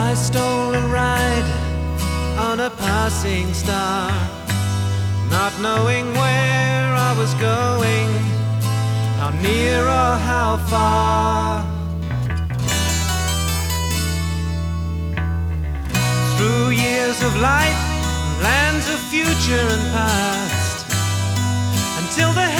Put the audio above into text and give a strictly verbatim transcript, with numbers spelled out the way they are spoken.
I stole a ride on a passing star, not knowing where I was going, how near or how far. Through years of light, lands of future and past, until the